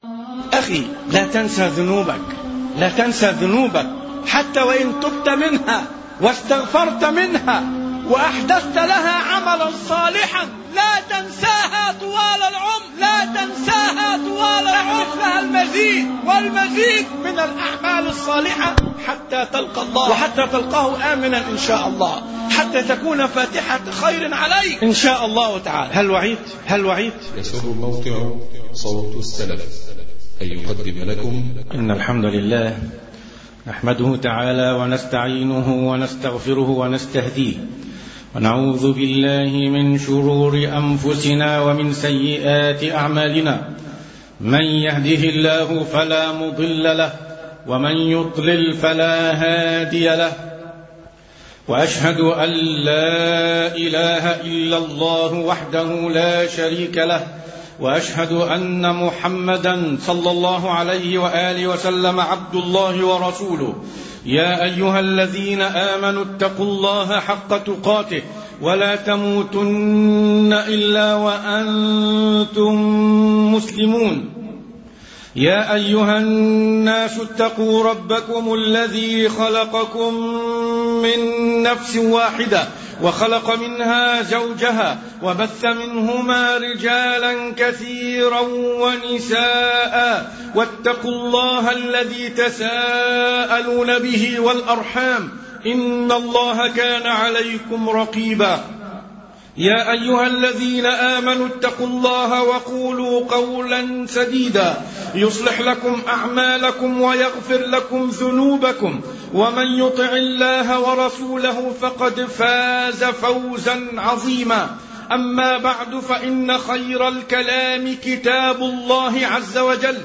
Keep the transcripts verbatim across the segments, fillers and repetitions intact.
أخي، لا تنسى ذنوبك، لا تنسى ذنوبك حتى وإن تبت منها واستغفرت منها وأحدثت لها عملا صالحا، لا تنساها طوال العمر، لا تنساها طوال العمر. لها المزيد والمزيد من الأعمال الصالحة حتى تلقى الله، وحتى تلقاه آمنا إن شاء الله، حتى تكون فاتحة خير عليك إن شاء الله تعالى. هل وعيت؟ هل وعيت؟ يسر موقع صوت السلف أن يقدم لكم إن الحمد لله نحمده تعالى ونستعينه ونستغفره ونستهديه، ونعوذ بالله من شرور أنفسنا ومن سيئات أعمالنا. من يهده الله فلا مضل له، ومن يضلل فلا هادي له، وأشهد أن لا إله إلا الله وحده لا شريك له، وأشهد أن محمدا صلى الله عليه وآله وسلم عبد الله ورسوله. يا أيها الذين آمنوا اتقوا الله حق تقاته ولا تموتن إلا وأنتم مسلمون. يا أيها الناس اتقوا ربكم الذي خلقكم من نفس واحدة وخلق منها زوجها وبث منهما رجالا كثيرا ونساء، واتقوا الله الذي تساءلون به والأرحام إن الله كان عليكم رقيبا. يا أيها الذين آمنوا اتقوا الله وقولوا قولا سديدا يصلح لكم أعمالكم ويغفر لكم ذنوبكم، ومن يطع الله ورسوله فقد فاز فوزا عظيما. أما بعد، فإن خير الكلام كتاب الله عز وجل،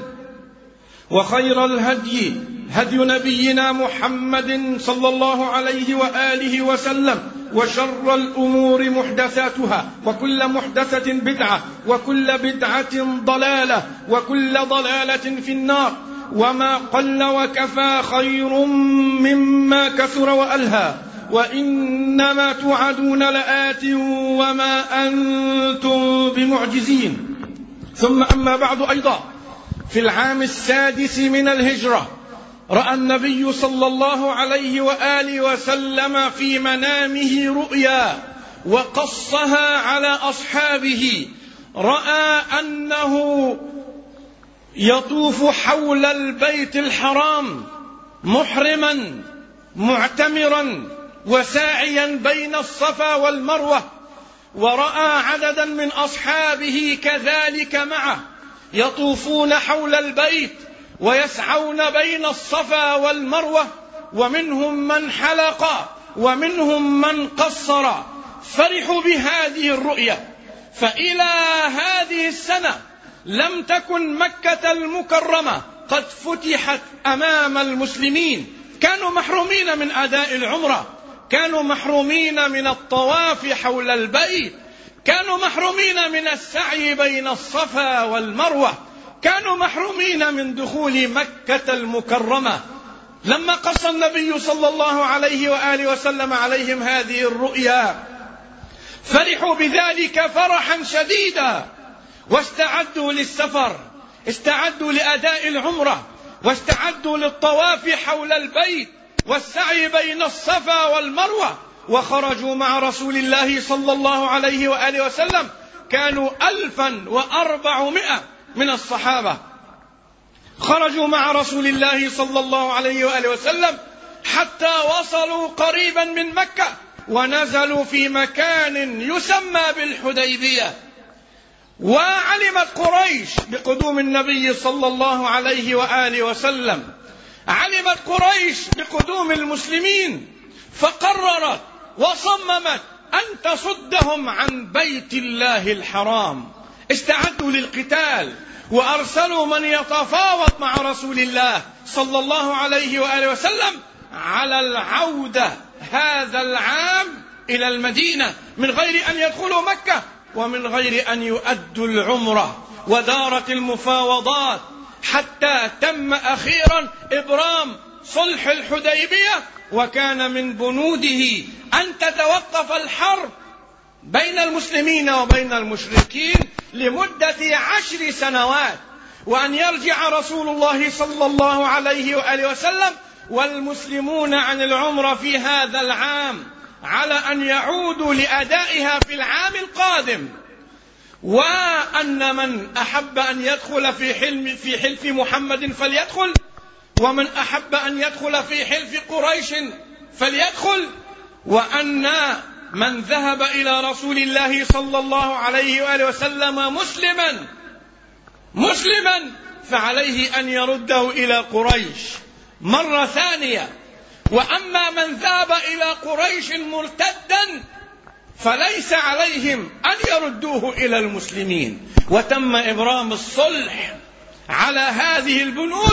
وخير الهدي هدي نبينا محمد صلى الله عليه وآله وسلم، وشر الأمور محدثاتها، وكل محدثة بدعة، وكل بدعة ضلالة، وكل ضلالة في النار. وما قل وكفى خير مما كثر وألهى، وإنما توعدون لآت وما أنتم بمعجزين. ثم أما بعد، أيضا في العام السادس من الهجرة رأى النبي صلى الله عليه وآله وسلم في منامه رؤيا وقصها على أصحابه. رأى أنه يطوف حول البيت الحرام محرما معتمرا وساعيا بين الصفا والمروة، ورأى عددا من أصحابه كذلك معه يطوفون حول البيت ويسعون بين الصفا والمروة، ومنهم من حلق ومنهم من قصر. فرحوا بهذه الرؤية. فإلى هذه السنة لم تكن مكة المكرمة قد فتحت أمام المسلمين، كانوا محرومين من أداء العمرة، كانوا محرومين من الطواف حول البيت، كانوا محرومين من السعي بين الصفا والمروة، كانوا محرومين من دخول مكة المكرمة. لما قص النبي صلى الله عليه وآله وسلم عليهم هذه الرؤيا فرحوا بذلك فرحا شديدا، واستعدوا للسفر، استعدوا لأداء العمرة، واستعدوا للطواف حول البيت والسعي بين الصفا والمروة، وخرجوا مع رسول الله صلى الله عليه وآله وسلم. كانوا ألفا وأربعمائة من الصحابة خرجوا مع رسول الله صلى الله عليه وآله وسلم حتى وصلوا قريبا من مكة، ونزلوا في مكان يسمى بالحديبية. وعلمت قريش بقدوم النبي صلى الله عليه وآله وسلم، علمت قريش بقدوم المسلمين، فقررت وصممت أن تصدهم عن بيت الله الحرام. استعدوا للقتال، وأرسلوا من يتفاوض مع رسول الله صلى الله عليه وآله وسلم على العودة هذا العام إلى المدينة من غير أن يدخلوا مكة ومن غير أن يؤدوا العمرة. ودارت المفاوضات حتى تم أخيرا إبرام صلح الحديبية، وكان من بنوده أن تتوقف الحرب بين المسلمين وبين المشركين لمدة عشر سنوات. وأن يرجع رسول الله صلى الله عليه وآله وسلم والمسلمون عن العمرة في هذا العام على أن يعودوا لأدائها في العام القادم، وأن من أحب أن يدخل في حلم في حلف محمد فليدخل، ومن أحب أن يدخل في حلف قريش فليدخل، وأن من ذهب إلى رسول الله صلى الله عليه وآله وسلم مسلما مسلما فعليه أن يرده إلى قريش مرة ثانية، وأما من ذهب إلى قريش مرتدا فليس عليهم أن يردوه إلى المسلمين. وتم إبرام الصلح على هذه البنود.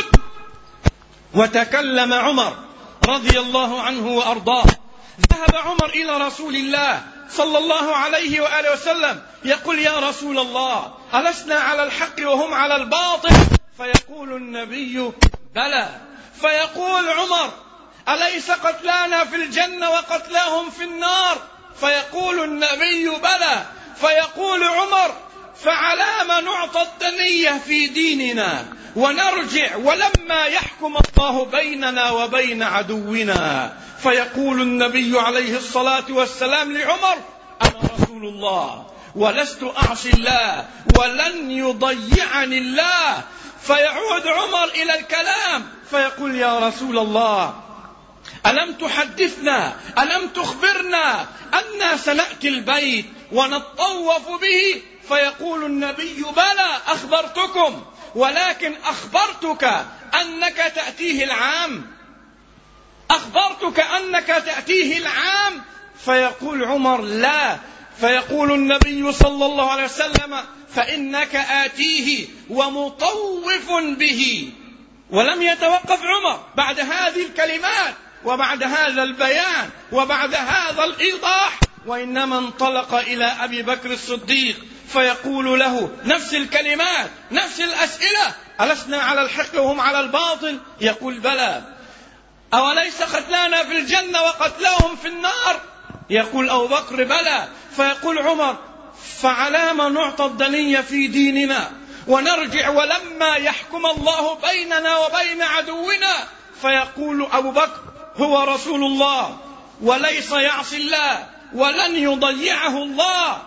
وتكلم عمر رضي الله عنه وأرضاه. ذهب عمر إلى رسول الله صلى الله عليه وآله وسلم يقول: يا رسول الله، ألسنا على الحق وهم على الباطل؟ فيقول النبي: بلى. فيقول عمر: أليس قتلانا في الجنة وقتلاهم في النار؟ فيقول النبي: بلى. فيقول عمر: فعلام نعطى الدنية في ديننا ونرجع ولما يحكم الله بيننا وبين عدونا؟ فيقول النبي عليه الصلاة والسلام لعمر: أنا رسول الله ولست أعصي الله ولن يضيعني الله. فيعود عمر إلى الكلام فيقول: يا رسول الله، ألم تحدثنا ألم تخبرنا أننا سنأتي البيت ونطوف به؟ فيقول النبي: بلى أخبرتكم، ولكن أخبرتك أنك تأتيه العام أخبرتك أنك تأتيه العام فيقول عمر: لا. فيقول النبي صلى الله عليه وسلم: فإنك آتيه ومطوف به. ولم يتوقف عمر بعد هذه الكلمات وبعد هذا البيان وبعد هذا الإيضاح، وإنما انطلق إلى أبي بكر الصديق فيقول له نفس الكلمات نفس الأسئلة: ألسنا على الحق وهم على الباطل؟ يقول: بلى. أوليس قتلانا في الجنة وقتلاهم في النار؟ يقول أبو بكر: بلى. فيقول عمر: فعلام نعطى الدنية في ديننا ونرجع ولما يحكم الله بيننا وبين عدونا؟ فيقول أبو بكر: هو رسول الله وليس يعصي الله ولن يضيعه الله،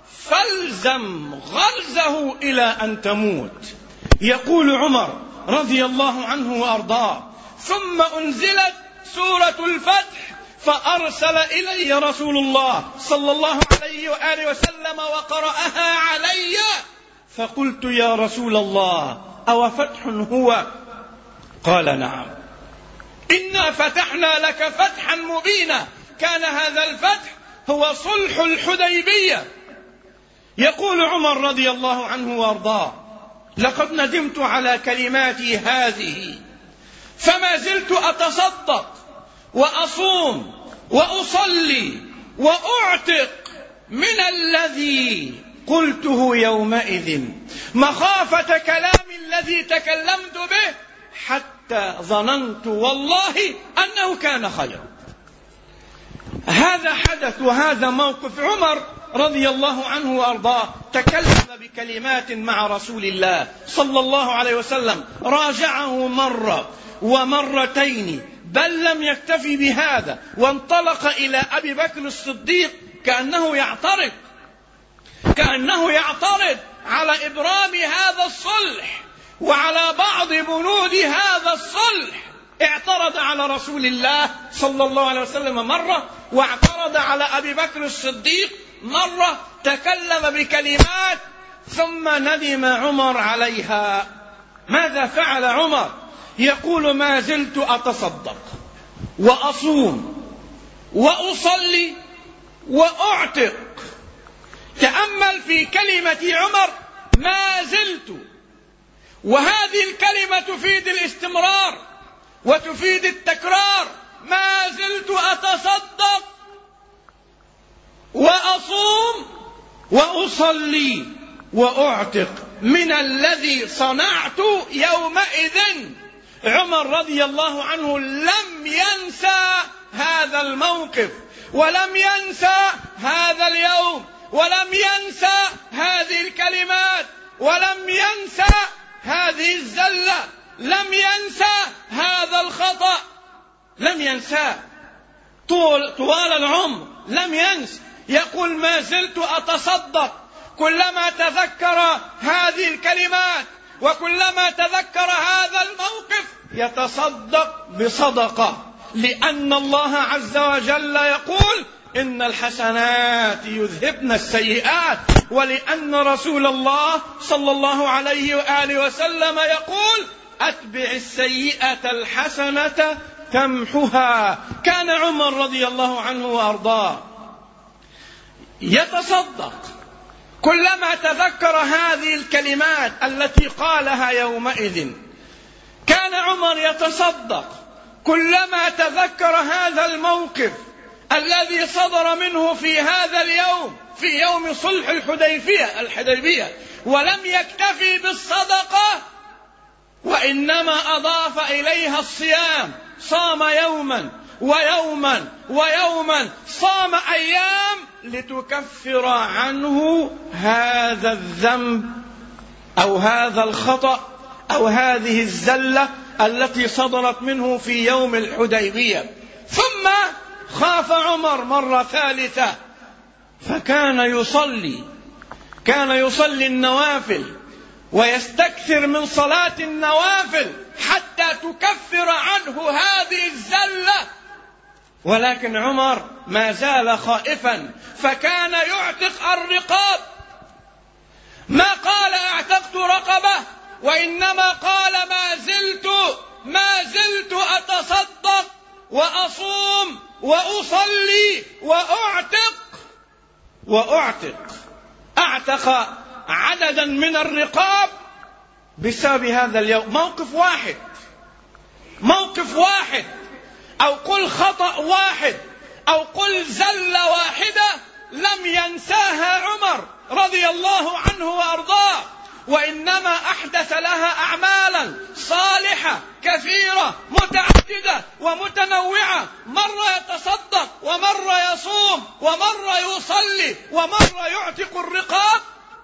فالزم غرزه إلى أن تموت. يقول عمر رضي الله عنه وأرضاه: ثم أنزلت سورة الفتح فأرسل إلي رسول الله صلى الله عليه وآله وسلم وقرأها علي، فقلت: يا رسول الله، أو فتح هو؟ قال: نعم، إنا فتحنا لك فتحا مبينا. كان هذا الفتح هو صلح الحديبية. يقول عمر رضي الله عنه وارضاه: لقد ندمت على كلماتي هذه، فما زلت أتصدق وأصوم وأصلي وأعتق من الذي قلته يومئذ، مخافة كلام الذي تكلمت به، حتى ظننت والله أنه كان خيرا. هذا حدث وهذا موقف عمر رضي الله عنه وأرضاه. تكلم بكلمات مع رسول الله صلى الله عليه وسلم، راجعه مرة ومرتين، بل لم يكتفي بهذا، وانطلق إلى أبي بكر الصديق كأنه يعترض كأنه يعترض على إبرام هذا الصلح وعلى بعض بنود هذا الصلح. اعترض على رسول الله صلى الله عليه وسلم مرة، واعترض على أبي بكر الصديق مرة، تكلم بكلمات ثم ندم عمر عليها. ماذا فعل عمر؟ يقول: ما زلت أتصدق وأصوم وأصلي وأعتق. تأمل في كلمة عمر: ما زلت، وهذه الكلمة تفيد الاستمرار وتفيد التكرار. ما زلت أتصدق وأصوم وأصلي وأعتق من الذي صنعت يومئذ. عمر رضي الله عنه لم ينسى هذا الموقف، ولم ينسى هذا اليوم، ولم ينسى هذه الكلمات، ولم ينسى هذه هذه الزلة لم ينسى هذا الخطأ، لم ينساه طول طوال العمر، لم ينسى. يقول ما زلت أتصدق كلما تذكر هذه الكلمات وكلما تذكر هذا الموقف يتصدق بصدقة، لأن الله عز وجل يقول إن الحسنات يذهبن السيئات، ولأن رسول الله صلى الله عليه وآله وسلم يقول أتبع السيئة الحسنة تمحها. كان عمر رضي الله عنه وأرضاه يتصدق كلما تذكر هذه الكلمات التي قالها يومئذ. كان عمر يتصدق كلما تذكر هذا الموقف الذي صدر منه في هذا اليوم، في يوم صلح الحديبية الحديبية، ولم يكتفي بالصدقة وإنما أضاف إليها الصيام، صام يوما ويوما ويوما، صام أيام لتكفر عنه هذا الذنب أو هذا الخطأ أو هذه الزلة التي صدرت منه في يوم الحديبية. ثم خاف عمر مرة ثالثة فكان يصلي، كان يصلي النوافل ويستكثر من صلاة النوافل حتى تكفر عنه هذه الزلة، ولكن عمر ما زال خائفا فكان يعتق الرقاب. ما قال اعتقت رقبة، وإنما قال ما زلت ما زلت أتصدق وأصوم وأصلي وأعتق وأعتق أعتق عددا من الرقاب بسبب هذا اليوم. موقف واحد، موقف واحد، أو قل خطأ واحد، أو قل زلة واحدة لم ينساها عمر رضي الله عنه وأرضاه، وإنما أحدث لها أعمالا صالحة كثيرة متعددة ومتنوعة، مرة يتصدق ومرة يصوم ومرة يصلي ومرة يعتق الرقاب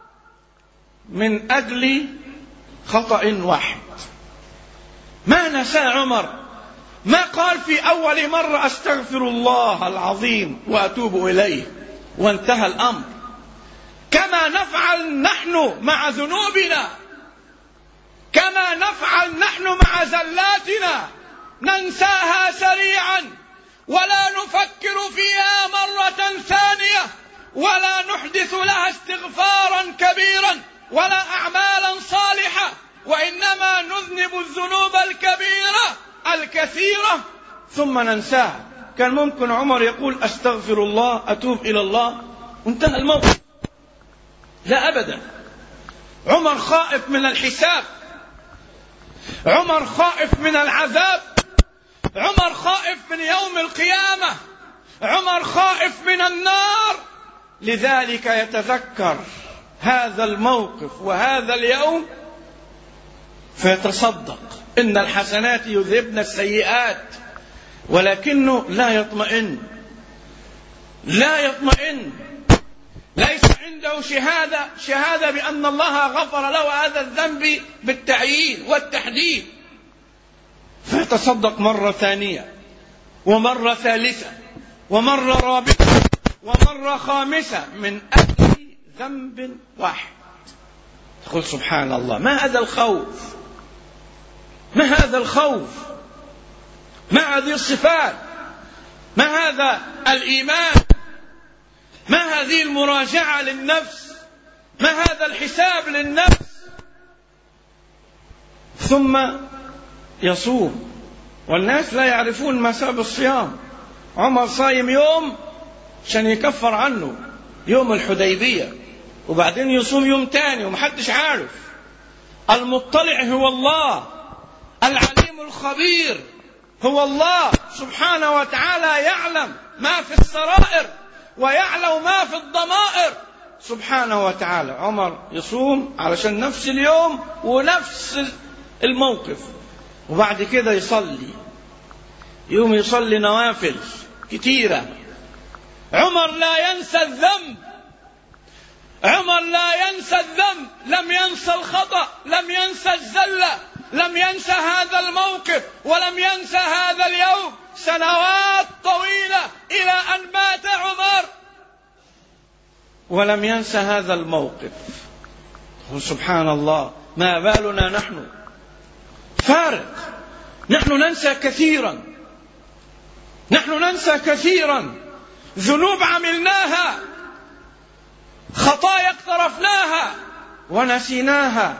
من أجل خطأ واحد. ما نسى عمر، ما قال في أول مرة أستغفر الله العظيم وأتوب إليه وانتهى الأمر، كما نفعل نحن مع ذنوبنا، كما نفعل نحن مع زلاتنا، ننساها سريعا ولا نفكر فيها مرة ثانية ولا نحدث لها استغفارا كبيرا ولا أعمالا صالحة، وإنما نذنب الذنوب الكبيرة الكثيرة ثم ننساها. كان ممكن عمر يقول أستغفر الله أتوب إلى الله وانتهى الموقف، لا أبدا. عمر خائف من الحساب، عمر خائف من العذاب، عمر خائف من يوم القيامة، عمر خائف من النار، لذلك يتذكر هذا الموقف وهذا اليوم فيتصدق. إن الحسنات يذهبن السيئات، ولكنه لا يطمئن، لا يطمئن، ليس عنده شهادة شهادة بأن الله غفر له هذا الذنب بالتعيين والتحديد، فيتصدق مرة ثانية ومرة ثالثة ومرة رابعة ومرة خامسة من أجل ذنب واحد. تقول سبحان الله، ما هذا الخوف، ما هذا الخوف، ما هذه الصفات، ما هذا الإيمان، ما هذه المراجعة للنفس، ما هذا الحساب للنفس. ثم يصوم والناس لا يعرفون ما سبب الصيام. عمر صايم يوم عشان يكفر عنه يوم الحديبية، وبعدين يصوم يوم تاني ومحدش عارف. المطلع هو الله، العليم الخبير هو الله سبحانه وتعالى، يعلم ما في السرائر ويعلم ما في الضمائر سبحانه وتعالى. عمر يصوم علشان نفس اليوم ونفس الموقف، وبعد كده يصلي، يوم يصلي نوافل كتيرة. عمر لا ينسى الذنب، عمر لا ينسى الذنب، لم ينسى الخطأ، لم ينسى الزلة، ولم ينسى هذا اليوم سنوات طويلة إلى أن مات عمر، ولم ينسى هذا الموقف. سبحان الله، ما بالنا نحن؟ فارق. نحن ننسى كثيرا، نحن ننسى كثيرا. ذنوب عملناها، خطايا اقترفناها ونسيناها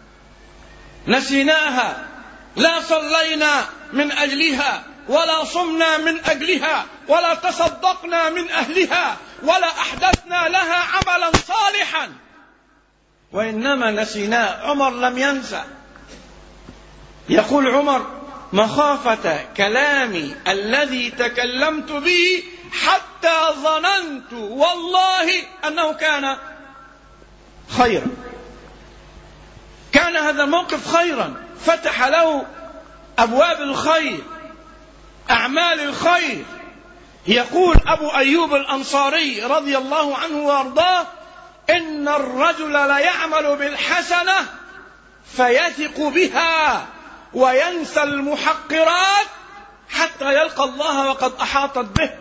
نسيناها لا صلينا من أجلها، ولا صمنا من أجلها، ولا تصدقنا من أهلها، ولا أحدثنا لها عملا صالحا، وإنما نسيناه. عمر لم ينسى. يقول عمر: مخافة كلامي الذي تكلمت به حتى ظننت والله أنه كان خيرا. كان هذا الموقف خيرا، فتح له أبواب الخير، أعمال الخير. يقول أبو أيوب الأنصاري رضي الله عنه وارضاه: إن الرجل ليعمل بالحسنة فيثق بها وينسى المحقرات حتى يلقى الله وقد أحاطت به،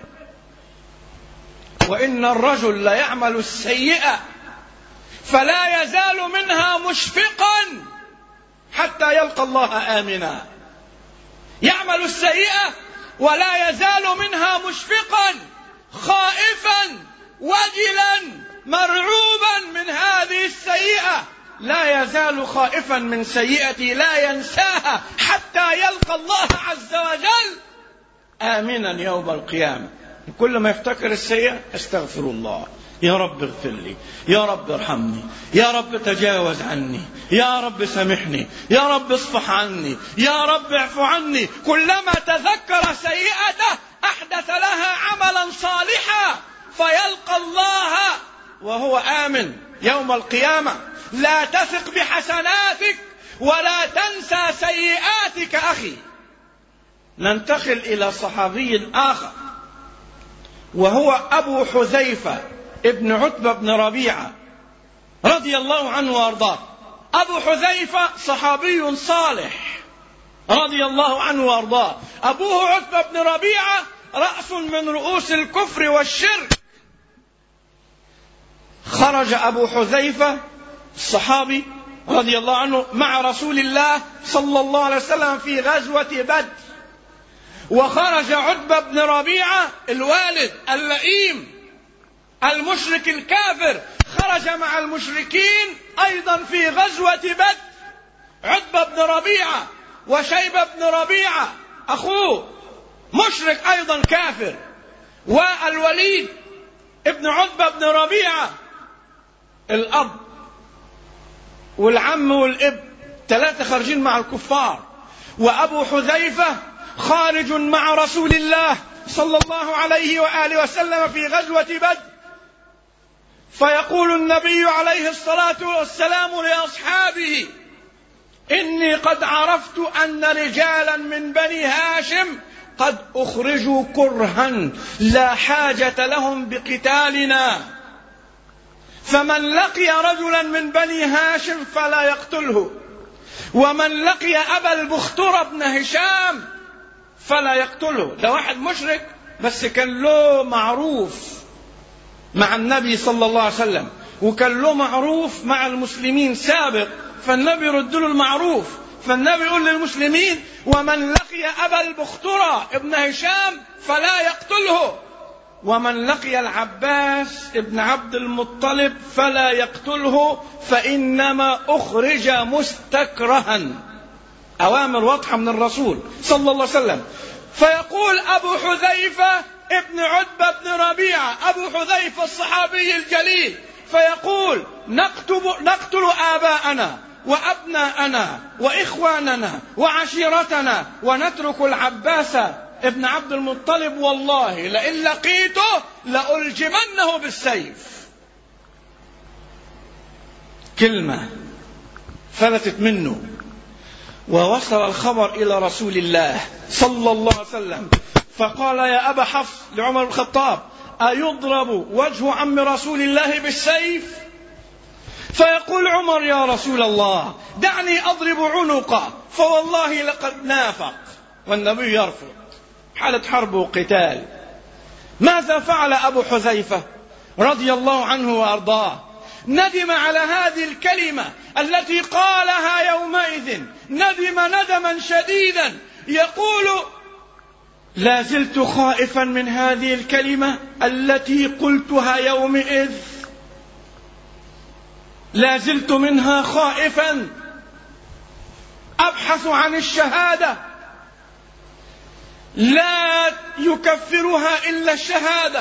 وإن الرجل ليعمل السيئة فلا يزال منها مشفقا حتى يلقى الله آمنا. يعمل السيئة ولا يزال منها مشفقا، خائفا وجلا مرعوبا من هذه السيئة، لا يزال خائفا من سيئتي لا ينساها حتى يلقى الله عز وجل آمنا يوم القيامة. كل ما يفتكر السيئة: استغفر الله، يا رب اغفر لي، يا رب ارحمني، يا رب تجاوز عني، يا رب سامحني، يا رب اصفح عني، يا رب اعف عني. كلما تذكر سيئته أحدث لها عملا صالحا فيلقى الله وهو آمن يوم القيامة. لا تثق بحسناتك ولا تنسى سيئاتك أخي. ننتقل إلى صحابي آخر، وهو أبو حذيفة ابن عتبة بن ربيعة رضي الله عنه وارضاه. أبو حذيفة صحابي صالح رضي الله عنه وارضاه. أبوه عتبة بن ربيعة رأس من رؤوس الكفر والشرك. خرج أبو حذيفة الصحابي رضي الله عنه مع رسول الله صلى الله عليه وسلم في غزوة بدر، وخرج عتبة بن ربيعة الوالد اللئيم المشرك الكافر، خرج مع المشركين أيضا في غزوة بدر. عتبة بن ربيعة وشيبة بن ربيعة أخوه مشرك أيضا كافر، والوليد ابن عتبة بن ربيعة الأب والعم والابن، ثلاثة خارجين مع الكفار. وأبو حذيفة خارج مع رسول الله صلى الله عليه وآله وسلم في غزوة بدر. فيقول النبي عليه الصلاة والسلام لأصحابه: إني قد عرفت أن رجالا من بني هاشم قد أخرجوا كرها لا حاجة لهم بقتالنا، فمن لقي رجلا من بني هاشم فلا يقتله، ومن لقي أبا البختر بن هشام فلا يقتله. ده واحد مشرك بس كان له معروف مع النبي صلى الله عليه وسلم، وكان له معروف مع المسلمين سابق، فالنبي يرد له المعروف. فالنبي يقول للمسلمين: ومن لقي أبا البختر ابن هشام فلا يقتله، ومن لقي العباس ابن عبد المطلب فلا يقتله، فإنما أخرج مستكرها. أوامر واضحة من الرسول صلى الله عليه وسلم. فيقول أبو حذيفة ابن عتبة بن ربيعة، أبو حذيفة الصحابي الجليل، فيقول: نقتل, نقتل آباءنا وأبناءنا وإخواننا وعشيرتنا ونترك العباس ابن عبد المطلب، والله لئن لقيته لألجمنه بالسيف. كلمة فلتت منه، ووصل الخبر إلى رسول الله صلى الله عليه وسلم، فقال: يا أبا حفص لعمر بن الخطاب: أيضرب وجه عم رسول الله بالسيف؟ فيقول عمر: يا رسول الله دعني أضرب عنقه، فوالله لقد نافق. والنبي يرفض، حالة حرب وقتال. ماذا فعل أبو حذيفة رضي الله عنه وأرضاه؟ ندم على هذه الكلمة التي قالها يومئذ، ندم ندما شديدا، يقول: لا زلت خائفا من هذه الكلمة التي قلتها يومئذ، لا زلت منها خائفا، أبحث عن الشهادة، لا يكفرها إلا الشهادة.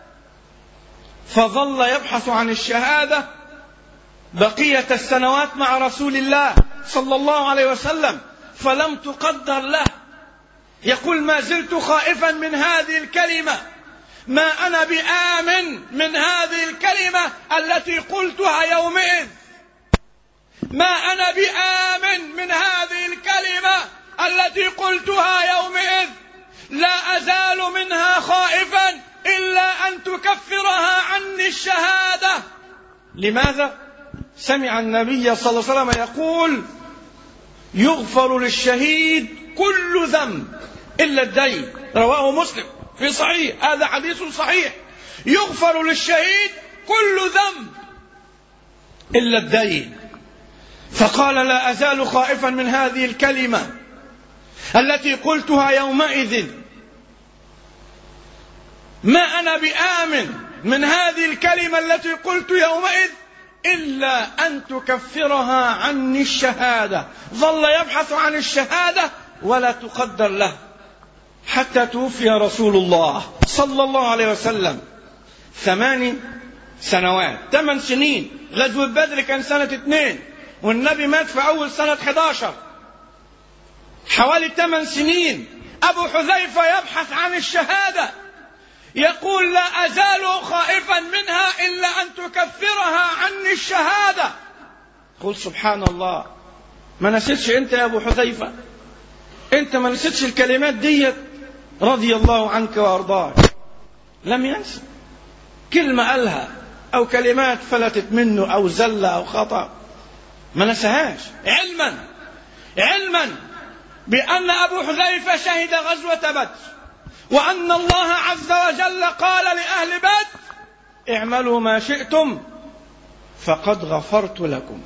فظل يبحث عن الشهادة بقية السنوات مع رسول الله صلى الله عليه وسلم، فلم تقدر له. يقول: ما زلت خائفا من هذه الكلمة، ما أنا بآمن من هذه الكلمة التي قلتها يومئذ، ما أنا بآمن من هذه الكلمة التي قلتها يومئذ، لا أزال منها خائفا إلا أن تكفرها عني الشهادة. لماذا؟ سمع النبي صلى الله عليه وسلم يقول: يغفر للشهيد كل ذنب إلا الدين، رواه مسلم في صحيح، هذا حديث صحيح. يغفر للشهيد كل ذنب إلا الدين. فقال: لا أزال خائفا من هذه الكلمة التي قلتها يومئذ، ما أنا بآمن من هذه الكلمة التي قلت يومئذ إلا أن تكفرها عني الشهادة. ظل يبحث عن الشهادة ولا تقدر له حتى توفي رسول الله صلى الله عليه وسلم. ثماني سنوات، ثمان سنين. غزوة بدر كان سنة اثنين، والنبي مات في أول سنة احد عشر. حوالي ثمان سنين أبو حذيفة يبحث عن الشهادة، يقول: لا أزال خائفا منها إلا أن تكفرها عني الشهادة. قل سبحان الله، ما نسيتش أنت يا أبو حذيفة؟ أنت ما نسيتش الكلمات دي رضي الله عنك وأرضاك؟ لم ينسى كلمة قالها أو كلمات فلتت منه أو زلة أو خطأ، ما نساهاش، علما علما بأن أبو حذيفة شهد غزوة بدر، وأن الله عز وجل قال لأهل بدر: اعملوا ما شئتم فقد غفرت لكم.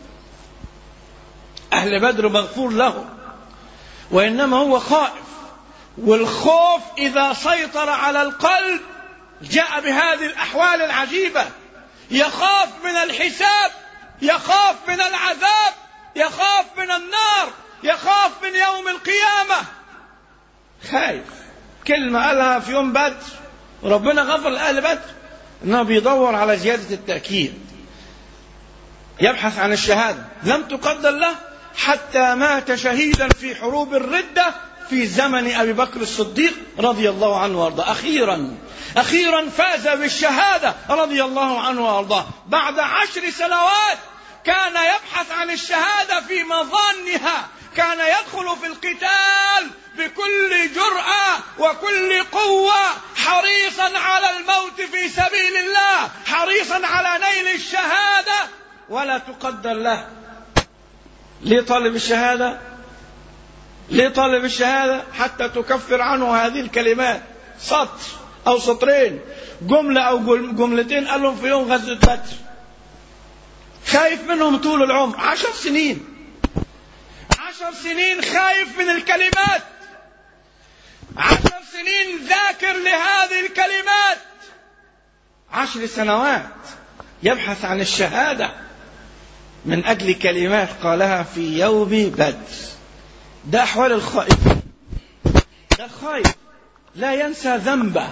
أهل بدر مغفور لهم، وإنما هو خائف، والخوف إذا سيطر على القلب جاء بهذه الأحوال العجيبة. يخاف من الحساب، يخاف من العذاب، يخاف من النار، يخاف من يوم القيامة. خايف. كلمة قالها في يوم بدر وربنا غفر لأهل بدر، إنه بيدور على زيادة التأكيد، يبحث عن الشهادة، لم تقدر له حتى مات شهيدا في حروب الردة في زمن أبي بكر الصديق رضي الله عنه وارضاه. أخيرا أخيرا فاز بالشهادة رضي الله عنه وارضاه. بعد عشر سنوات كان يبحث عن الشهادة في مظانها، كان يدخل في القتال بكل جرأة وكل قوة، حريصا على الموت في سبيل الله، حريصا على نيل الشهادة، ولا تقدر له. ليه طالب الشهادة؟ ليه طالب الشهادة؟ حتى تكفر عنه هذه الكلمات، سطر أو سطرين، جملة أو جملتين قالهم في يوم غزوة بدر. خايف منهم طول العمر، عشر سنين عشر سنين خايف من الكلمات، عشر سنين ذاكر لهذه الكلمات، عشر سنوات يبحث عن الشهادة من أجل كلمات قالها في يوم بدر. ده أحوال الخائف. ده الخائف لا ينسى ذنبه،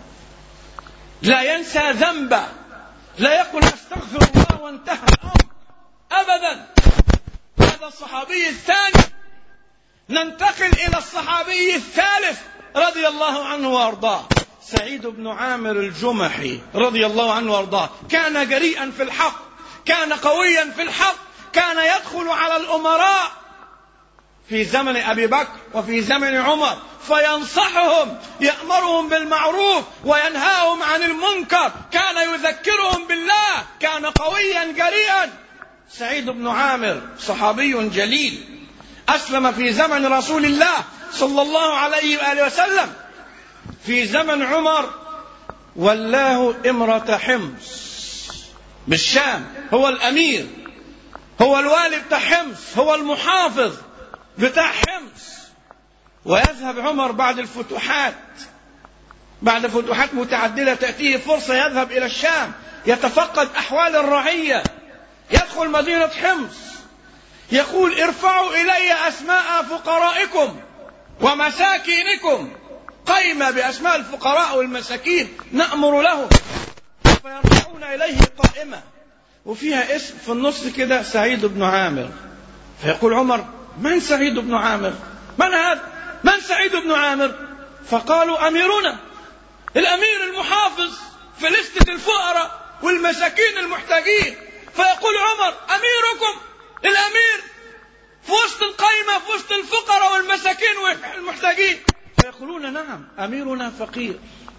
لا ينسى ذنبه، لا يقول أستغفر الله وانتهى الأمر أبدا. هذا الصحابي الثاني. ننتقل إلى الصحابي الثالث رضي الله عنه وأرضاه، سعيد بن عامر الجمحي رضي الله عنه وأرضاه. كان جريئا في الحق، كان قويا في الحق، كان يدخل على الأمراء في زمن أبي بكر وفي زمن عمر فينصحهم، يأمرهم بالمعروف وينهاهم عن المنكر، كان يذكرهم بالله، كان قويا جريئا. سعيد بن عامر صحابي جليل، أسلم في زمن رسول الله صلى الله عليه وآله وسلم. في زمن عمر ولاه إمرة حمص بالشام، هو الأمير، هو الوالي بتاع حمص، هو المحافظ بتاع حمص. ويذهب عمر بعد الفتوحات، بعد فتوحات متعددة تأتيه فرصة يذهب إلى الشام يتفقد أحوال الرعية، يدخل مدينة حمص يقول ارفعوا إلي أسماء فقرائكم ومساكينكم، قائمة بأسماء الفقراء والمساكين نأمر لهم، فيرفعون إليه قائمة وفيها اسم في النص كده سعيد بن عامر. فيقول عمر من سعيد بن عامر؟ من هذا؟ من سعيد بن عامر؟ فقالوا أميرنا، الأمير المحافظ في لستة الفقراء والمساكين المحتاجين. فيقول عمر أميركم الأمير في وسط القائمة، في وسط الفقراء والمساكين والمحتاجين. فيقولون نعم أميرنا فقير.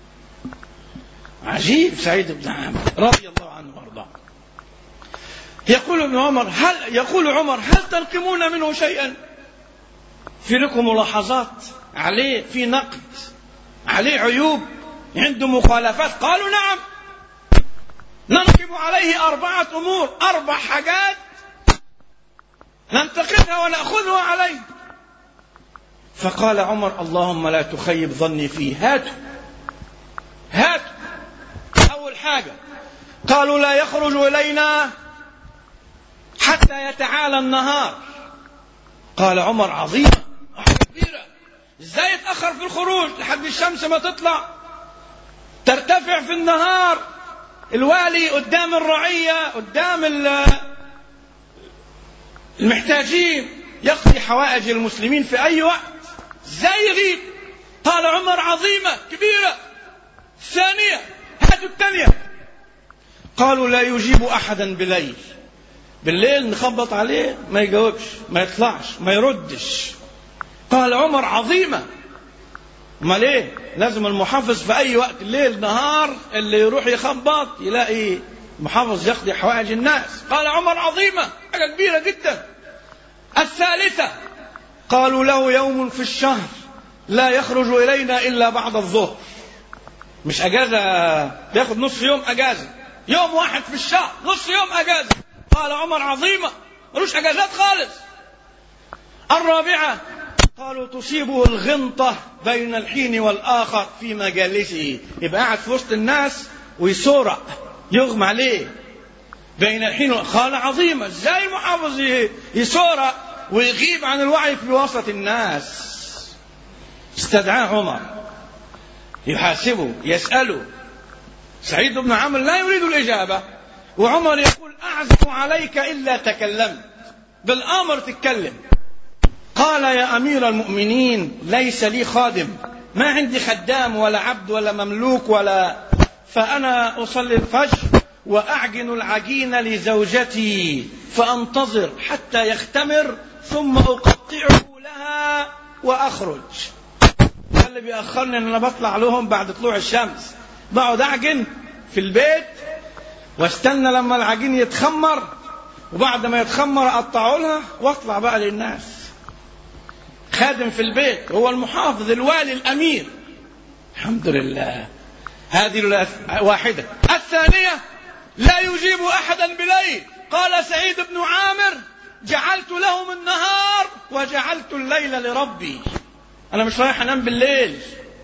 عجيب سعيد بن عامر رضي الله عنه وارضاه. يقول ابن عمر هل يقول عمر هل تنقمون منه شيئا؟ في لكم ملاحظات عليه، في نقد عليه، عيوب، عنده مخالفات؟ قالوا نعم ننقم عليه أربعة أمور، أربع حاجات ننتقدها ونأخذها عليه. فقال عمر اللهم لا تخيب ظني فيه، هاتوا هاتوا. أول حاجة قالوا لا يخرج إلينا حتى يتعالى النهار. قال عمر عظيمة، حاجة كبيرة، ازاي يتأخر في الخروج لحد الشمس ما تطلع ترتفع في النهار؟ الوالي قدام الرعية، قدام المحتاجين، يقضي حوائج المسلمين في أي وقت، ازاي يغيب؟ قال عمر عظيمة كبيرة. ثانية هاتوا الثانية. قالوا لا يجيب أحدا بليل، بالليل نخبط عليه ما يجاوبش، ما يطلعش، ما يردش. قال عمر عظيمة. ما ليه؟ لازم المحافظ في أي وقت، الليل نهار، اللي يروح يخبط يلاقي المحافظ يقضي حوائج الناس. قال عمر عظيمة، حاجة كبيرة جدا. الثالثة قالوا له يوم في الشهر لا يخرج إلينا إلا بعد الظهر، مش أجازة، بياخد نصف يوم أجازة، يوم واحد في الشهر نصف يوم أجازة. قال عمر عظيمة، ملوش أجازات خالص. الرابعة قالوا تصيبه الغنطة بين الحين والآخر في مجالسه، يبقى قاعد في وسط الناس ويسورق يغمى عليه بين الحين. قال عظيمة، ازاي المحافظ يسورق ويغيب عن الوعي في وسط الناس؟ استدعاه عمر يحاسبه يسأله. سعيد بن عامر لا يريد الإجابة، وعمر يقول أعزم عليك إلا تكلمت، بالأمر تتكلم. قال يا أمير المؤمنين ليس لي خادم، ما عندي خدام ولا عبد ولا مملوك ولا، فأنا أصلي الفجر وأعجن العجين لزوجتي فأنتظر حتى يختمر ثم أقطعه لها وأخرج. اللي بيأخرني أن أنا بطلع لهم بعد طلوع الشمس، بقعد أعجن في البيت واستنى لما العجين يتخمر، وبعد ما يتخمر أقطعه لها وأطلع بقى للناس. خادم في البيت، هو المحافظ الوالي الأمير. الحمد لله. هذه واحدة. الثانية لا يجيب أحدا بليل. قال سعيد بن عامر جعلت لهم النهار وجعلت الليل لربي، أنا مش رايح أنام بالليل،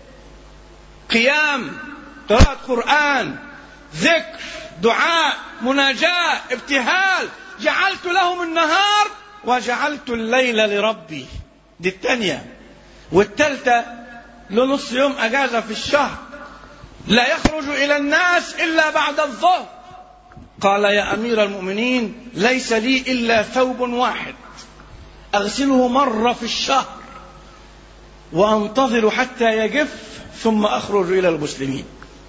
قيام، قراءة قرآن، ذكر، دعاء، مناجاة، ابتهال. جعلت لهم النهار وجعلت الليل لربي، دي الثانية. والثالثة له نص يوم أجازة في الشهر، لا يخرج إلى الناس إلا بعد الظهر. قال يا أمير المؤمنين ليس لي إلا ثوب واحد أغسله مرة في الشهر وأنتظر حتى يجف ثم أخرج إلى المسلمين.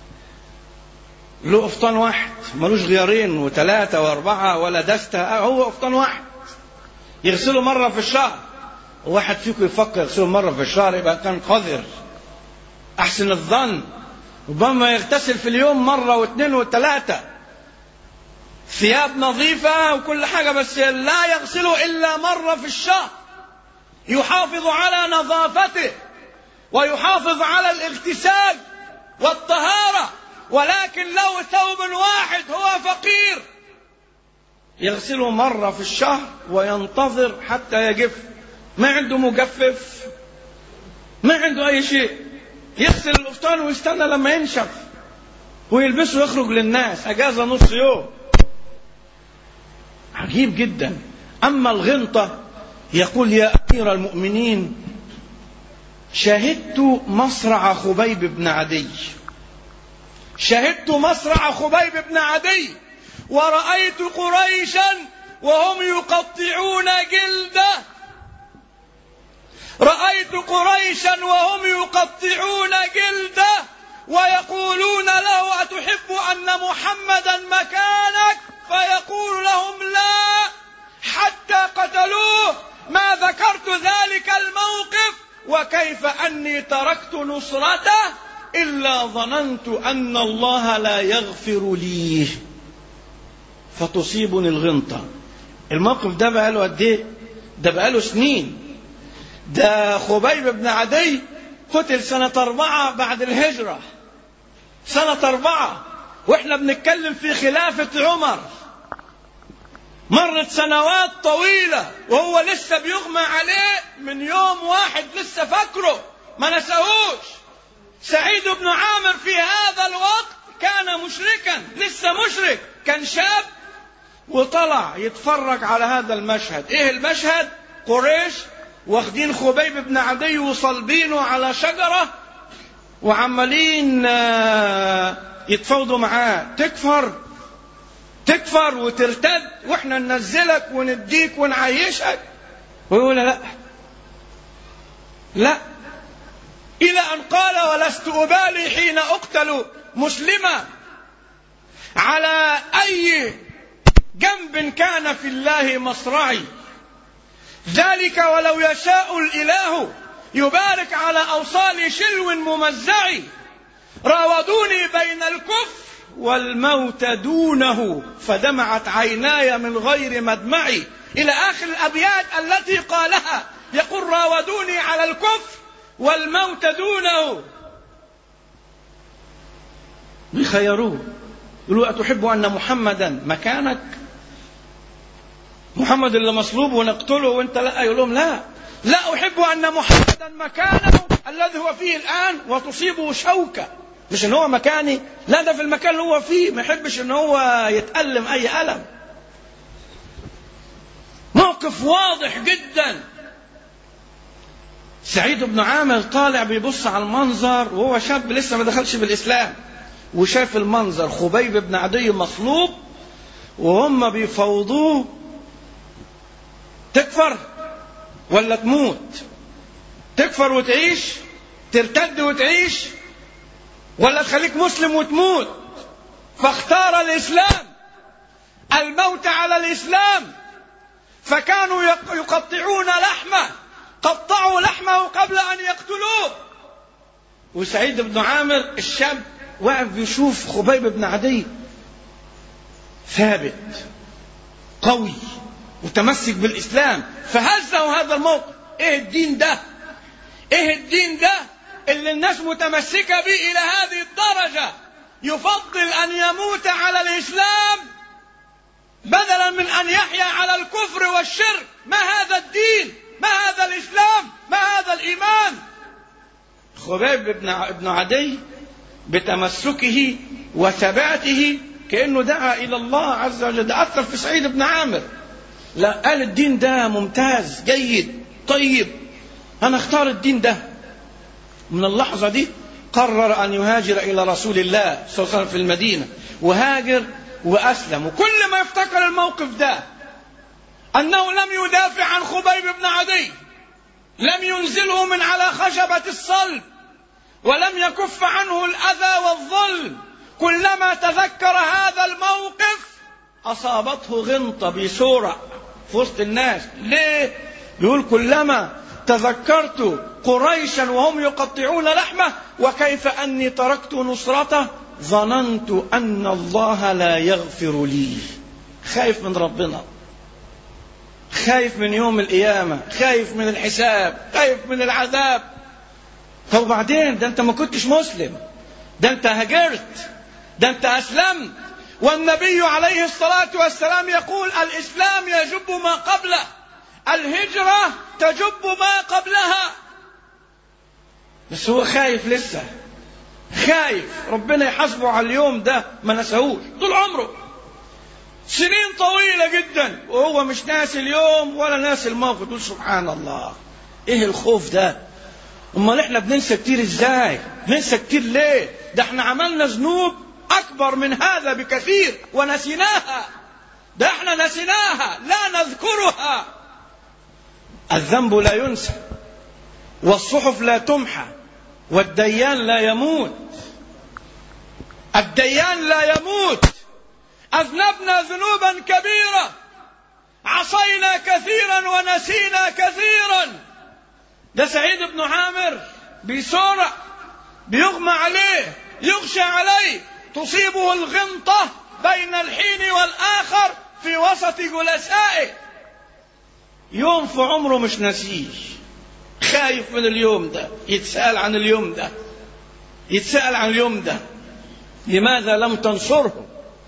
له قفطان واحد، ملوش غيارين وثلاثة وأربعة ولا دستة، هو قفطان واحد يغسله مرة في الشهر. واحد فيكم يفكر يغسله مرة في الشهر يبقى كان قذر، أحسن الظن ربما يغتسل في اليوم مرة واثنين وثلاثة، ثياب نظيفة وكل حاجة، بس لا يغسله إلا مرة في الشهر. يحافظ على نظافته ويحافظ على الاغتسال والطهارة، ولكن له ثوب واحد هو فقير يغسله مرة في الشهر وينتظر حتى يجف، ما عنده مجفف، ما عنده أي شيء، يغسل القفطان ويستنى لما ينشف ويلبسه ويخرج للناس أجازة نص يوم. عجيب جدا. أما الغنطة يقول: يا أمير المؤمنين، شهدت مصرع خبيب بن عدي، شهدت مصرع خبيب بن عدي ورأيت قريشا وهم يقطعون جلده، رأيت قريشا وهم يقطعون جلده ويقولون له: أتحب أن محمدا مكانك؟ فيقول لهم: لا، حتى قتلوه ما ذكرت ذلك الموقف، وكيف أني تركت نصرته إلا ظننت أن الله لا يغفر لي فتصيبني الغنطة. الموقف ده بقى له قد ايه؟ ده بقى له سنين. ده خبيب بن عدي قتل سنة أربعة بعد الهجرة، سنة أربعة، وإحنا بنتكلم في خلافة عمر. مرت سنوات طويلة وهو لسه بيغمى عليه من يوم واحد لسه فاكره ما نساهوش. سعيد بن عامر في هذا الوقت كان مشركا، لسه مشرك، كان شاب وطلع يتفرج على هذا المشهد. ايه المشهد؟ قريش واخدين خبيب بن عدي وصلبينه على شجرة وعمالين يتفاوضوا معاه: تكفر تكفر وترتد واحنا ننزلك ونديك ونعيشك. ويقول: لا لا، إلى أن قال: ولست أبالي حين أقتل مسلما على أي جنب كان في الله مصرعي، ذلك ولو يشاء الإله يبارك على أوصال شلو ممزعي، راودوني بين الكفر والموت دونه فدمعت عيناي من غير مدمعي، إلى آخر الأبيات التي قالها. يقول: راودوني على الكفر والموت دونه. بيخيروه، يقولوا: أتحب أن محمدا مكانك؟ محمد اللي مصلوب ونقتله وانت لا. يقول لهم: لا لا أحب أن محمدا مكانه الذي هو فيه الآن وتصيبه شوكة. مش ان هو مكاني، لا، ده في المكان اللي هو فيه، ما يحبش ان هو يتألم اي ألم. موقف واضح جدا. سعيد بن عامر طالع بيبص على المنظر وهو شاب لسه ما دخلش بالإسلام، وشاف المنظر: خبيب بن عدي مصلوب وهم بيفوضوه: تكفر ولا تموت؟ تكفر وتعيش، ترتد وتعيش، ولا تخليك مسلم وتموت؟ فاختار الإسلام، الموت على الإسلام. فكانوا يقطعون لحمه، قطعوا لحمه قبل أن يقتلوه. وسعيد بن عامر الشاب واقف يشوف خبيب بن عدي ثابت قوي متمسك بالإسلام، فهزه هذا الموقف. ايه الدين ده؟ ايه الدين ده اللي الناس متمسكة به إلى هذه الدرجة؟ يفضل أن يموت على الإسلام بدلا من أن يحيا على الكفر والشرك. ما هذا الدين؟ ما هذا الإسلام؟ ما هذا الإيمان؟ خبيب بن عدي بتمسكه وثباته كأنه دعا إلى الله عز وجل، أثر في سعيد بن عامر. لا، قال: الدين ده ممتاز جيد طيب، أنا اختار الدين ده. من اللحظة دي قرر أن يهاجر إلى رسول الله صلى الله عليه وسلم في المدينة، وهاجر وأسلم. وكل ما يفتكر الموقف ده أنه لم يدافع عن خبيب بن عدي، لم ينزله من على خشبة الصلب، ولم يكف عنه الأذى والظلم، كلما تذكر هذا الموقف أصابته غنطة بسرعة في وسط الناس. ليه؟ يقول: كلما تذكرت قريشا وهم يقطعون لحمه وكيف أني تركت نصرته ظننت أن الله لا يغفر لي. خايف من ربنا، خايف من يوم القيامة، خايف من الحساب، خايف من العذاب. طب وبعدين؟ ده انت ما كنتش مسلم، ده انت هجرت، ده انت أسلمت. والنبي عليه الصلاة والسلام يقول الإسلام يجب ما قبله، الهجرة تجب ما قبلها. بس هو خايف لسه، خايف ربنا يحاسبه على اليوم ده، ما نساهوش طول عمره، سنين طويلة جدا وهو مش ناسي اليوم ولا ناسي الموقف. تقول سبحان الله، ايه الخوف ده؟ امال احنا بننسى كتير ازاي؟ بننسى كتير ليه؟ ده احنا عملنا ذنوب اكبر من هذا بكثير ونسيناها، ده احنا نسيناها لا نذكرها. الذنب لا ينسى، والصحف لا تمحى، والديان لا يموت. الديان لا يموت. أذنبنا ذنوبا كبيرة، عصينا كثيرا ونسينا كثيرا. ده سعيد بن عامر بيسرع، بيغمى عليه، يغشى عليه، تصيبه الغنطة بين الحين والآخر في وسط جلسائه. يوم في عمره مش نسيه، خايف من اليوم ده، يتسأل عن اليوم ده، يتسأل عن اليوم ده، لماذا لم تنصره؟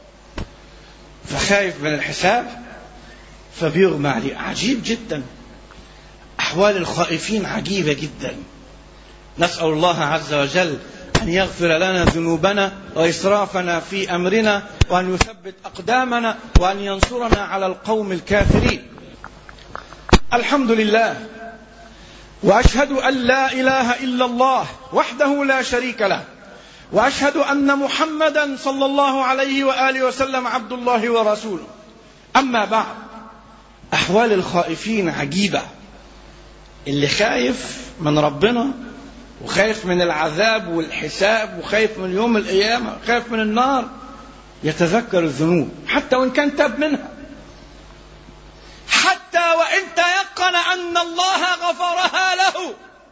فخايف من الحساب فبيغمى عليه. عجيب جدا، أحوال الخائفين عجيبة جدا. نسأل الله عز وجل أن يغفر لنا ذنوبنا وإسرافنا في أمرنا، وأن يثبت أقدامنا، وأن ينصرنا على القوم الكافرين. الحمد لله، وأشهد أن لا إله إلا الله وحده لا شريك له، وأشهد أن محمدا صلى الله عليه وآله وسلم عبد الله ورسوله. أما بعد، أحوال الخائفين عجيبة. اللي خايف من ربنا وخايف من العذاب والحساب وخايف من يوم القيامة وخايف من النار يتذكر الذنوب حتى وإن كان تاب منها، حتى وإن تيقن أن الله غفرها له،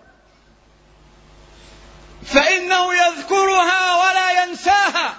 فإنه يذكرها ولا ينساها.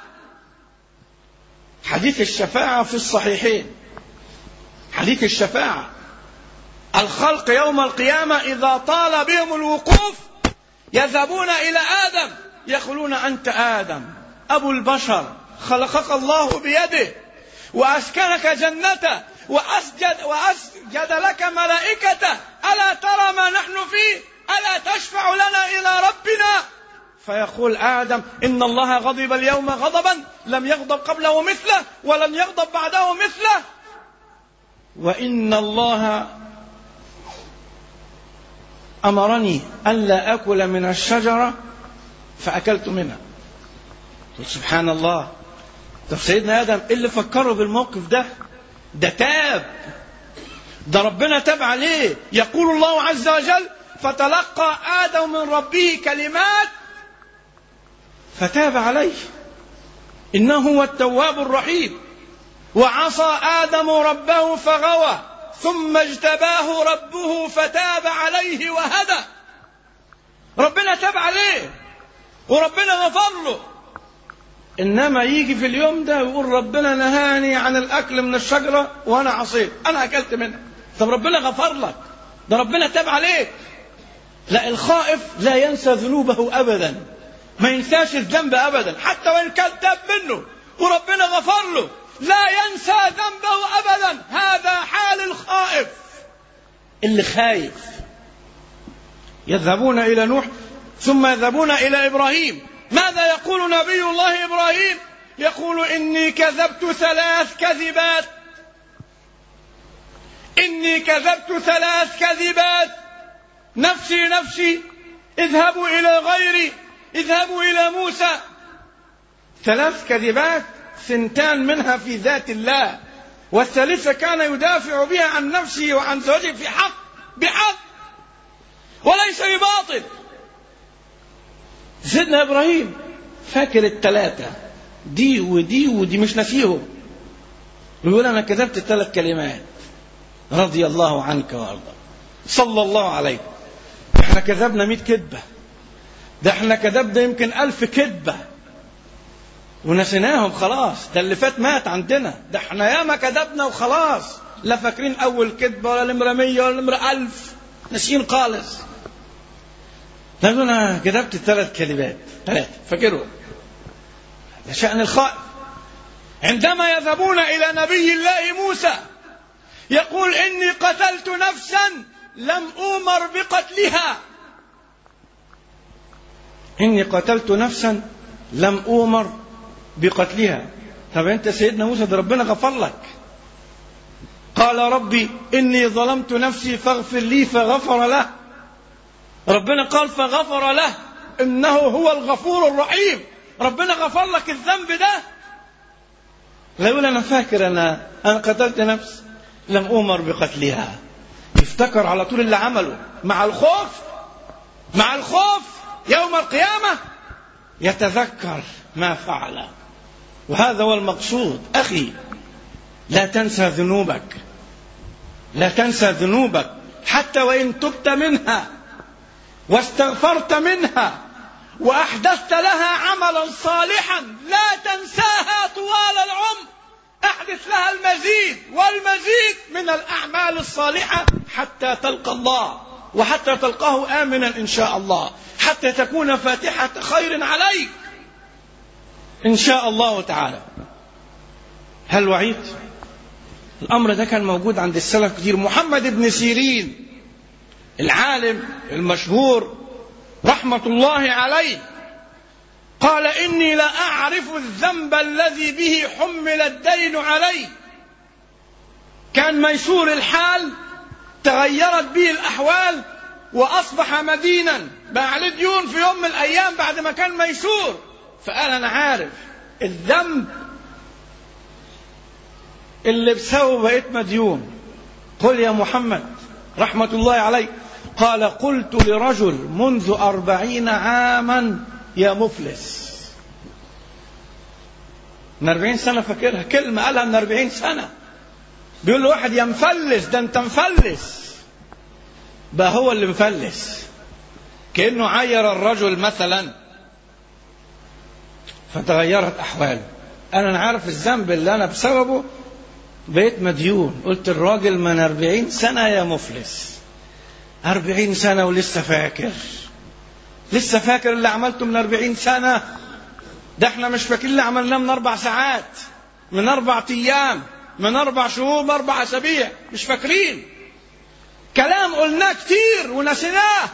حديث الشفاعة في الصحيحين، حديث الشفاعة، الخلق يوم القيامة إذا طال بهم الوقوف يذهبون إلى آدم يقولون أنت آدم أبو البشر، خلقك الله بيده وأسكنك جنته وأسجد, وأسجد لك ملائكته، ألا ترى ما نحن فيه؟ ألا تشفع لنا إلى ربنا؟ فيقول آدم إن الله غضب اليوم غضبا لم يغضب قبله مثله ولن يغضب بعده مثله، وإن الله أمرني ألا أكل من الشجرة فأكلت منها. سبحان الله. طب سيدنا آدم إيه اللي فكره بالموقف ده؟ ده تاب، ده ربنا تاب عليه. يقول الله عز وجل فتلقى آدم من ربه كلمات فتاب عليه إنه هو التواب الرحيم. وعصى آدم ربه فغوى ثم اجتباه ربه فتاب عليه وهدى. ربنا تاب عليه وربنا غفر له. إنما يجي في اليوم ده ويقول ربنا نهاني عن الأكل من الشجرة وأنا عصيت، أنا أكلت منها. طب ربنا غفر لك، ده ربنا تاب عليك. لا، الخائف لا ينسى ذنوبه أبدا، ما ينساش الذنب أبدا حتى وإن كان تاب منه وربنا غفر له، لا ينسى ذنبه أبدا. هذا حال الخائف. اللي خايف يذهبون إلى نوح ثم يذهبون إلى إبراهيم. ماذا يقول نبي الله إبراهيم؟ يقول إني كذبت ثلاث كذبات، إني كذبت ثلاث كذبات، نفسي نفسي، اذهبوا إلى غيري، اذهبوا إلى موسى. ثلاث كذبات، ثنتان منها في ذات الله، والثالثة كان يدافع بها عن نفسه وعن زوجه في حق، بحق وليس بباطل. سيدنا إبراهيم فاكر الثلاثة دي ودي ودي، مش نسيهم. يقول أنا كذبت ثلاث كلمات. رضي الله عنك وارضاك، صلى الله عليه. احنا كذبنا مئة كذبة، ده احنا كذبنا يمكن ألف كذبة ونسيناهم خلاص. ده اللي فات مات عندنا، ده احنا ياما كذبنا وخلاص لا فاكرين أول كذبة ولا نمرة مية ولا نمرة ألف، ناسيين خالص. لأنه أنا كتبت ثلاث كلمات، ثلاثة فاكرهم. شأن الخائف عندما يذهبون إلى نبي الله موسى يقول إني قتلت نفسا لم أؤمر بقتلها، إني قتلت نفسا لم أؤمر بقتلها. طب أنت سيدنا موسى ده ربنا غفر لك، قال ربي إني ظلمت نفسي فاغفر لي فغفر له. ربنا قال فغفر له، إنه هو الغفور الرحيم. ربنا غفر لك الذنب ده. لا يقول أنا فاكر أنا أنا قتلت نفس لم أؤمر بقتلها، يفتكر على طول اللي عمله. مع الخوف مع الخوف يوم القيامة يتذكر ما فعل. وهذا هو المقصود. أخي لا تنسى ذنوبك، لا تنسى ذنوبك حتى وإن تبت منها واستغفرت منها وأحدثت لها عملا صالحا لا تنساها طوال العمر. أحدث لها المزيد والمزيد من الأعمال الصالحة حتى تلقى الله، وحتى تلقاه آمنا إن شاء الله، حتى تكون فاتحة خير عليك إن شاء الله تعالى. هل وعيد؟ الأمر ده كان موجود عند السلف كتير. محمد بن سيرين العالم المشهور رحمة الله عليه قال إني لا أعرف الذنب الذي به حمل الدين عليه. كان ميسور الحال، تغيرت به الأحوال، وأصبح مدينا بقى عليه ديون في يوم من الأيام بعد ما كان ميسور. فقال أنا عارف الذنب اللي بسببه بقيت مديون. قل يا محمد رحمة الله عليه قال قلت لرجل منذ أربعين عاما يا مفلس. من أربعين سنة فاكرها كلمة قالها من أربعين سنة. بيقول له واحد يا مفلس، ده أنت مفلس. بقى هو اللي مفلس، كأنه عير الرجل مثلا فتغيرت أحواله. أنا عارف الذنب اللي أنا بسببه بقيت مديون. قلت الراجل من أربعين سنة يا مفلس. أربعين سنة ولسه فاكر، لسه فاكر اللي عملته من أربعين سنة. ده احنا مش فاكرين اللي عملناه من أربع ساعات، من أربع أيام، من أربع شهور، من أربع أسابيع. مش فاكرين كلام قلناه كتير ونسيناه.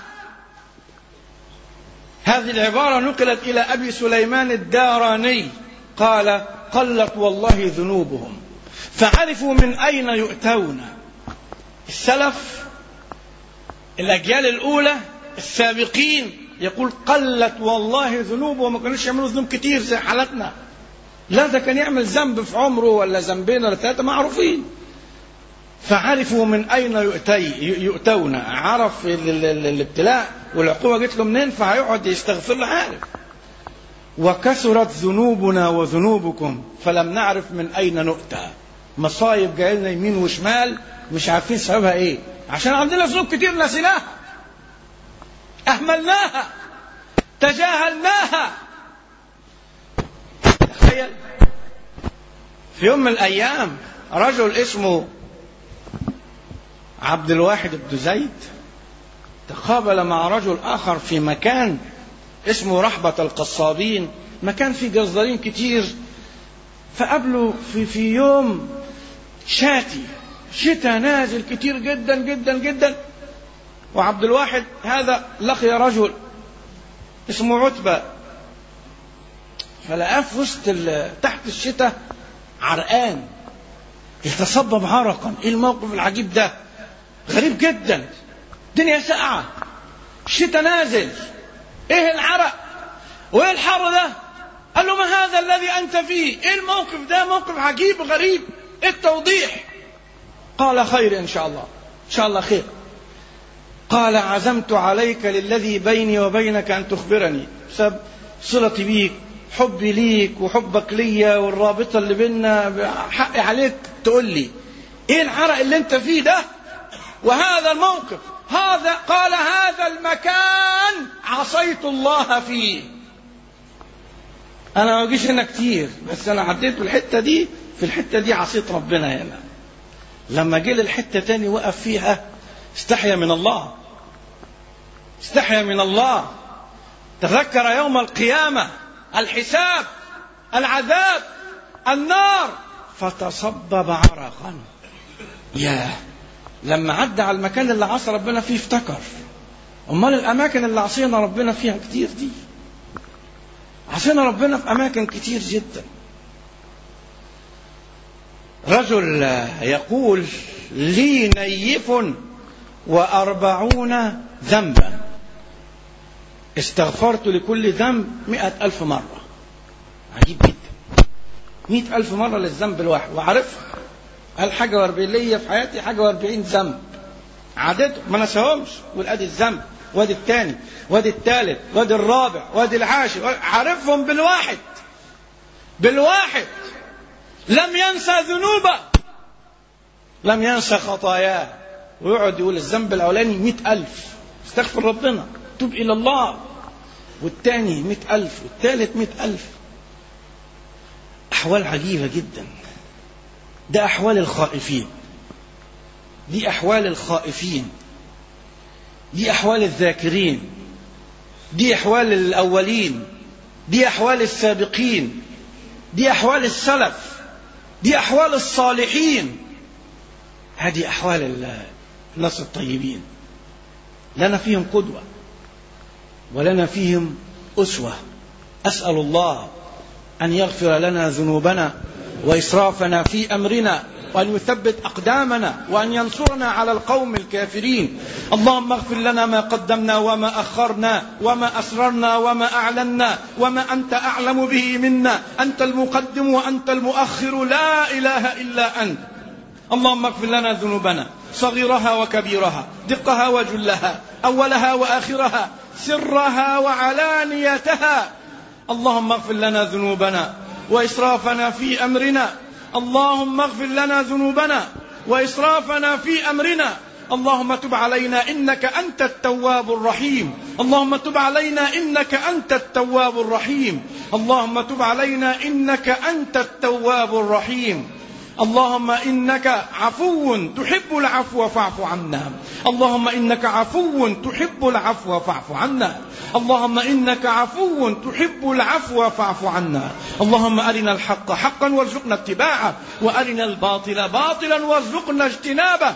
هذه العبارة نقلت إلى أبي سليمان الداراني قال قلت والله ذنوبهم فعرفوا من أين يؤتون. السلف الأجيال الأولى السابقين يقول قلت والله ذنوبهم، ما كانوش يعملوا ذنوب كتير زي حالتنا. لا، ده كان يعمل ذنب في عمره ولا ذنبين ولا ثلاثة معروفين. فعرفوا من أين يؤتون، عرف الابتلاء والعقوبة جت له منين، فهيقعد يستغفر له عارف. وكثرت ذنوبنا وذنوبكم فلم نعرف من أين نؤتى. مصايب جاي لنا يمين وشمال مش عارفين سببها ايه، عشان عندنا ذنوب كتير نسيناها، أهملناها، تجاهلناها. تخيل في يوم من الأيام رجل اسمه عبد الواحد بن زيد تقابل مع رجل آخر في مكان اسمه رحبة القصابين، مكان فيه جزارين كتير. فقابلوا في, في يوم شاتي، شتاء نازل كتير جدا جدا جدا. وعبد الواحد هذا لقي رجل اسمه عتبة، فلقاه في وسط تحت الشتاء عرقان يتصبب عرقا. ايه الموقف العجيب ده؟ غريب جدا، الدنيا ساقعة، الشتاء نازل، ايه العرق وايه الحر ده؟ قال له ما هذا الذي انت فيه؟ ايه الموقف ده؟ موقف عجيب غريب، ايه التوضيح؟ قال خير ان شاء الله، ان شاء الله خير. قال عزمت عليك للذي بيني وبينك ان تخبرني، بسبب صلتي بيك، حبي ليك وحبك ليا والرابطه اللي بيننا، حقي عليك تقول لي ايه العرق اللي انت فيه ده وهذا الموقف هذا. قال هذا المكان عصيت الله فيه. انا ما بجيش هنا كتير، بس انا عديت الحته دي، في الحته دي عصيت ربنا هنا. لما جه للحتة تاني وقف فيها استحيا من الله، استحيا من الله. تذكر يوم القيامة، الحساب، العذاب، النار، فتصبب عرقا. ياه، لما عدى على المكان اللي عصى ربنا فيه افتكر، امال الاماكن اللي عصينا ربنا فيها كتير دي، عصينا ربنا في اماكن كتير جدا. رجل يقول لي نيف وأربعون ذنبا، استغفرت لكل ذنب مئة ألف مرة. عجيب جدا، مئة ألف مرة للذنب الواحد، وعارفها. قال حاجة واربعين ليا في حياتي، حاجة واربعين ذنب عادته ما نساهمش، والادي الذنب، وادي الثاني، وادي الثالث، وادي الرابع، وادي العاشر، عارفهم بالواحد بالواحد. لم ينسى ذنوبه، لم ينسى خطاياه، ويقعد يقول الذنب الأولاني مئة ألف استغفر ربنا توب إلى الله، والثاني مئة ألف، والثالث مئة ألف. أحوال عجيبة جدا. ده أحوال الخائفين، دي أحوال الخائفين، دي أحوال الذاكرين، دي أحوال الأولين، دي أحوال السابقين، دي أحوال السلف، دي أحوال الصالحين. هذه أحوال الناس الطيبين، لنا فيهم قدوة ولنا فيهم أسوة. أسأل الله أن يغفر لنا ذنوبنا وإسرافنا في أمرنا، وأن يثبت أقدامنا، وأن ينصرنا على القوم الكافرين. اللهم اغفر لنا ما قدمنا وما أخرنا وما أسررنا وما أعلنا وما أنت أعلم به منا. أنت المقدم وأنت المؤخر، لا إله إلا أنت. اللهم اغفر لنا ذنوبنا صغيرها وكبيرها، دقها وجلها، أولها وآخرها، سرها وعلانيتها. اللهم اغفر لنا ذنوبنا وإسرافنا في أمرنا. اللهم اغفر لنا ذنوبنا وإسرافنا في أمرنا. اللهم تب علينا إنك أنت التواب الرحيم. اللهم تب علينا إنك أنت التواب الرحيم. اللهم تب علينا إنك أنت التواب الرحيم. اللهم إنك عفو تحب العفو فاعف عنا. اللهم إنك عفو تحب العفو فاعف عنا. اللهم إنك عفو تحب العفو فاعف عنا. اللهم أرنا الحق حقا وارزقنا اتباعه، وأرنا الباطل باطلا وارزقنا اجتنابه.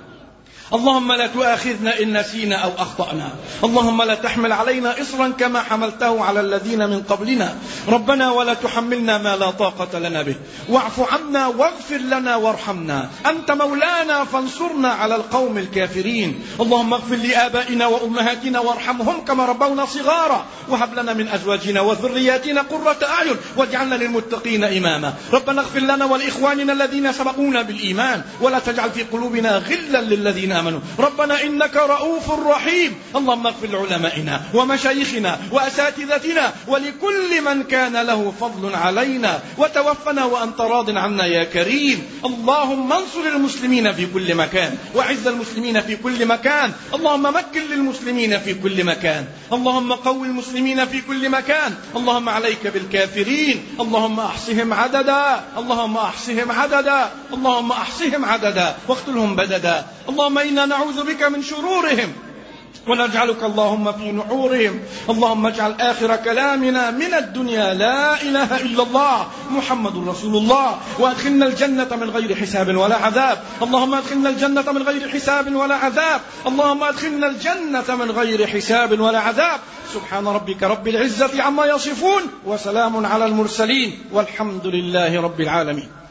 اللهم لا تؤاخذنا إن نسينا أو أخطأنا. اللهم لا تحمل علينا إصرا كما حملته على الذين من قبلنا. ربنا ولا تحملنا ما لا طاقة لنا به، واعف عنا واغفر لنا وارحمنا. أنت مولانا فانصرنا على القوم الكافرين. اللهم اغفر لآبائنا وأمهاتنا وارحمهم كما ربونا صغارا، وهب لنا من أزواجنا وذرياتنا قرة أعين واجعلنا للمتقين إماما. ربنا اغفر لنا ولإخواننا الذين سبقونا بالإيمان، ولا تجعل في قلوبنا غلا للذين آمنوا. ربنا إنك رؤوف رحيم. اللهم اغفر لعلمائنا ومشايخنا وأساتذتنا ولكل من كان له فضل علينا، وتوفنا وأنت راض عنا يا كريم. اللهم انصر المسلمين في كل مكان، وعز المسلمين في كل مكان. اللهم مكن للمسلمين في كل مكان. اللهم قوي المسلمين في كل مكان. اللهم عليك بالكافرين. اللهم أحصهم عددا. اللهم أحصهم عددا. اللهم أحصهم عددا واقتلهم بددا. اللهم إنا نعوذ بك من شرورهم ونجعلك اللهم في نحورهم. اللهم اجعل آخر كلامنا من الدنيا لا إله إلا الله محمد رسول الله، وأدخلنا الجنة من غير حساب ولا عذاب. اللهم أدخلنا الجنة من غير حساب ولا عذاب. اللهم أدخلنا الجنة من غير حساب ولا عذاب. سبحان ربك رب العزة عما يصفون، وسلام على المرسلين، والحمد لله رب العالمين.